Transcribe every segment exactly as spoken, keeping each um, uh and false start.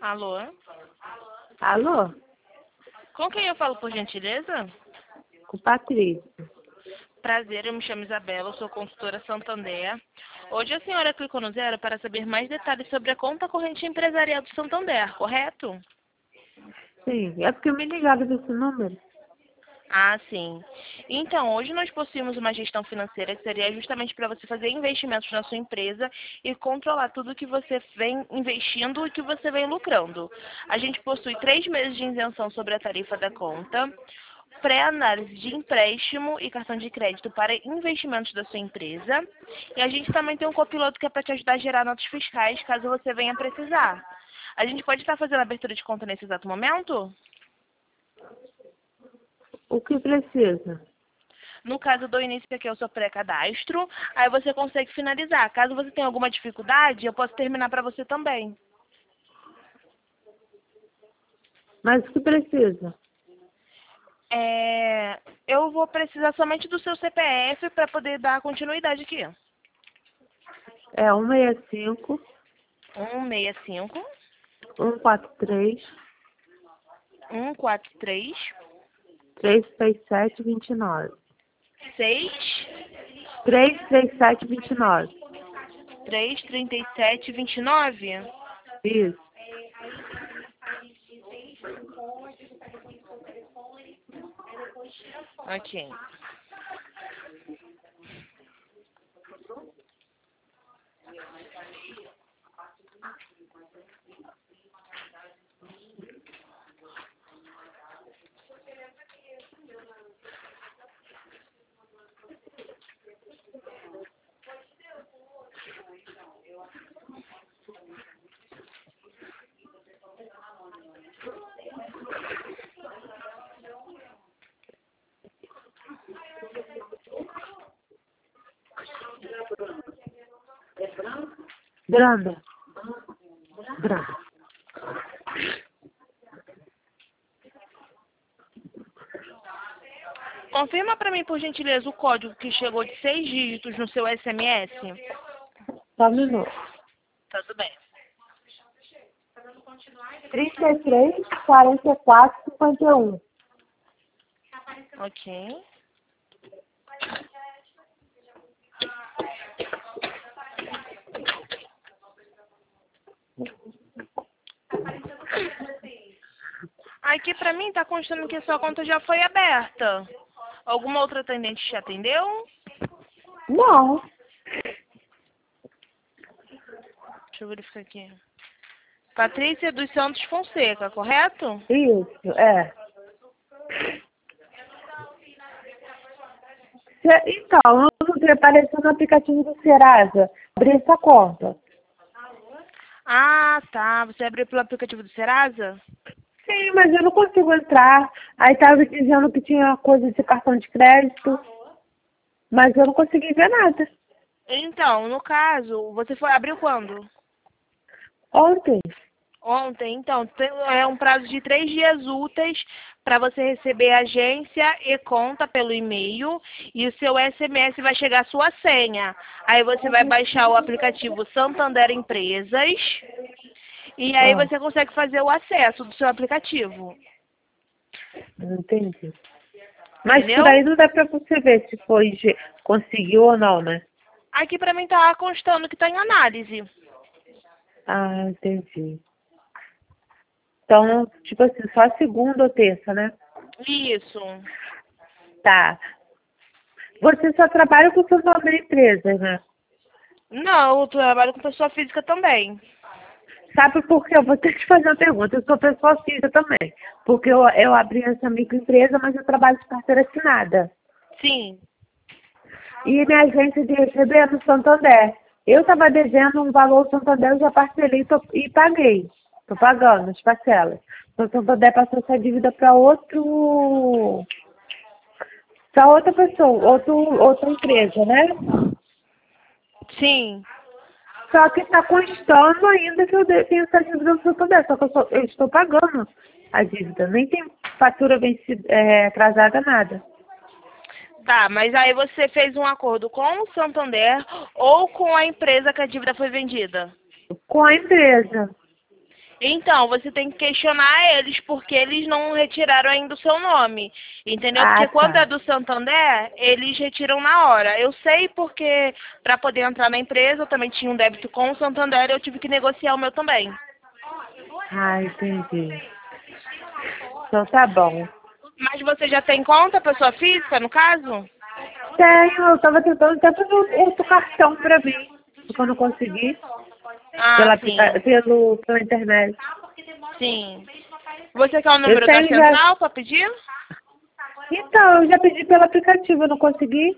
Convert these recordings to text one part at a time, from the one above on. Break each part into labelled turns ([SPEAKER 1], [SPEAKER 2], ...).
[SPEAKER 1] Alô?
[SPEAKER 2] Alô?
[SPEAKER 1] Com quem eu falo, por gentileza?
[SPEAKER 2] Com Patrícia.
[SPEAKER 1] Prazer, eu me chamo Isabela, eu sou consultora Santander. Hoje a senhora clicou no zero para saber mais detalhes sobre a conta corrente empresarial do Santander, correto?
[SPEAKER 2] Sim, é porque me ligaram desse número.
[SPEAKER 1] Ah, sim. Então, hoje nós possuímos uma gestão financeira que seria justamente para você fazer investimentos na sua empresa e controlar tudo que você vem investindo e que você vem lucrando. A gente possui três meses de isenção sobre a tarifa da conta, pré-análise de empréstimo e cartão de crédito para investimentos da sua empresa. E a gente também tem um copiloto que é para te ajudar a gerar notas fiscais caso você venha precisar. A gente pode estar fazendo a abertura de conta nesse exato momento?
[SPEAKER 2] O que precisa?
[SPEAKER 1] No caso, eu dou início aqui ao seu pré-cadastro, aí você consegue finalizar. Caso você tenha alguma dificuldade, eu posso terminar para você também.
[SPEAKER 2] Mas o que precisa?
[SPEAKER 1] É, eu vou precisar somente do seu C P F para poder dar continuidade aqui.
[SPEAKER 2] É um seis cinco,
[SPEAKER 1] um seis cinco,
[SPEAKER 2] um quatro três,
[SPEAKER 1] um quatro três,
[SPEAKER 2] três três sete, dois nove.
[SPEAKER 1] seis,
[SPEAKER 2] três três sete, dois nove.
[SPEAKER 1] três três sete, dois nove.
[SPEAKER 2] Isso.
[SPEAKER 1] Ok.
[SPEAKER 2] Branda. Branda.
[SPEAKER 1] Confirma para mim, por gentileza, o código que chegou de seis dígitos no seu S M S.
[SPEAKER 2] Só um minuto.
[SPEAKER 1] Tudo bem.
[SPEAKER 2] trinta e três, quarenta e quatro, cinquenta e um.
[SPEAKER 1] Ok. Aqui pra mim tá constando que a sua conta já foi aberta. Alguma outra atendente te atendeu?
[SPEAKER 2] Não.
[SPEAKER 1] Deixa eu verificar aqui. Patrícia dos Santos Fonseca, correto?
[SPEAKER 2] Isso, é. Se- Então, eu não vi aparecendo no aplicativo do Serasa. Abri essa conta.
[SPEAKER 1] Ah, tá. Você abriu pelo aplicativo do Serasa?
[SPEAKER 2] Sim, mas eu não consigo entrar. Aí tava dizendo que tinha coisa de cartão de crédito, mas eu não consegui ver nada.
[SPEAKER 1] Então, no caso, você foi abriu quando?
[SPEAKER 2] Ontem.
[SPEAKER 1] Ontem. Então, tem- é um prazo de três dias úteis para você receber agência e conta pelo e-mail e o seu S M S vai chegar a sua senha. Aí você vai baixar o aplicativo Santander Empresas e aí
[SPEAKER 2] Ah,
[SPEAKER 1] você consegue fazer o acesso do seu aplicativo.
[SPEAKER 2] não entendi. Mas por
[SPEAKER 1] Entendeu?
[SPEAKER 2] aí não dá pra você ver se foi, ge- conseguiu ou não, né?
[SPEAKER 1] Aqui para mim tá constando que tá em análise.
[SPEAKER 2] Ah, entendi. Então, tipo assim, só segunda ou terça, né?
[SPEAKER 1] Isso.
[SPEAKER 2] Tá. Você só trabalha com seu nome da empresa, né?
[SPEAKER 1] Não, eu trabalho com pessoa física também.
[SPEAKER 2] Sabe por quê? Eu vou ter que te fazer uma pergunta. Eu sou pessoa física também. Porque eu, eu abri essa microempresa, mas eu trabalho de carteira assinada.
[SPEAKER 1] Sim.
[SPEAKER 2] E minha agência de receber é no Santander. Eu estava devendo um valor ao Santander, eu já parcelei e, tô- e paguei. Estou pagando as parcelas. Então, o Santander passou essa dívida para outro... para outra pessoa, outro, outra empresa, né?
[SPEAKER 1] Sim.
[SPEAKER 2] Só que está constando ainda que eu de- tenho essa dívida no Santander. Só que eu, sou- eu estou pagando a dívida. Nem tem fatura vencida, é, atrasada, nada.
[SPEAKER 1] Tá, mas aí você fez um acordo com o Santander ou com a empresa que a dívida foi vendida?
[SPEAKER 2] Com a empresa.
[SPEAKER 1] Então, você tem que questionar eles, porque eles não retiraram ainda o seu nome, entendeu?
[SPEAKER 2] Ah,
[SPEAKER 1] Porque quando é
[SPEAKER 2] tá.
[SPEAKER 1] do Santander, eles retiram na hora. Eu sei porque, para poder entrar na empresa, eu também tinha um débito com o Santander e eu tive que negociar o meu também.
[SPEAKER 2] Ah, entendi. Então tá bom.
[SPEAKER 1] Mas você já tem conta, pessoa física, no caso?
[SPEAKER 2] Tenho, eu tava tentando até fazer um outro cartão pra mim, porque eu não consegui,
[SPEAKER 1] Ah,
[SPEAKER 2] pela, aplica-
[SPEAKER 1] sim,
[SPEAKER 2] pelo, pela internet.
[SPEAKER 1] sim. Você quer o
[SPEAKER 2] Eu
[SPEAKER 1] número da
[SPEAKER 2] tenho já.
[SPEAKER 1] central para pedir?
[SPEAKER 2] Então, eu já pedi pelo aplicativo, eu não consegui.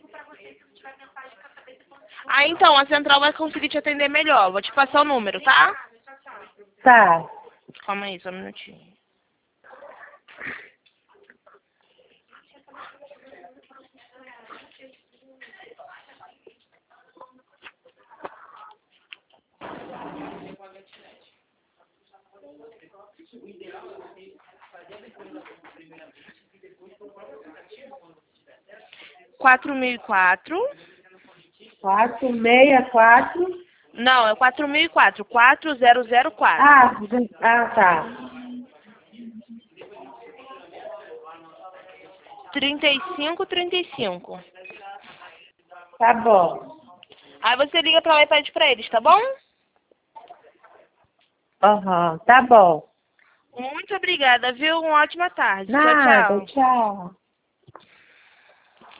[SPEAKER 1] Ah, então, a central vai conseguir te atender melhor. Vou te passar o número, tá?
[SPEAKER 2] Tá.
[SPEAKER 1] Calma aí, só um minutinho. quatro mil e quatro.
[SPEAKER 2] Quatro, meia, quatro.
[SPEAKER 1] Não, é quatro mil e quatro. quatro zero zero quatro.
[SPEAKER 2] Ah, ah, tá.
[SPEAKER 1] trinta e cinco, trinta e cinco.
[SPEAKER 2] Tá bom.
[SPEAKER 1] Aí você liga pra lá e pede pra eles, tá bom?
[SPEAKER 2] Aham, tá bom.
[SPEAKER 1] Muito obrigada, viu? Uma ótima tarde. Tchau,
[SPEAKER 2] Nada,
[SPEAKER 1] tchau.
[SPEAKER 2] tchau.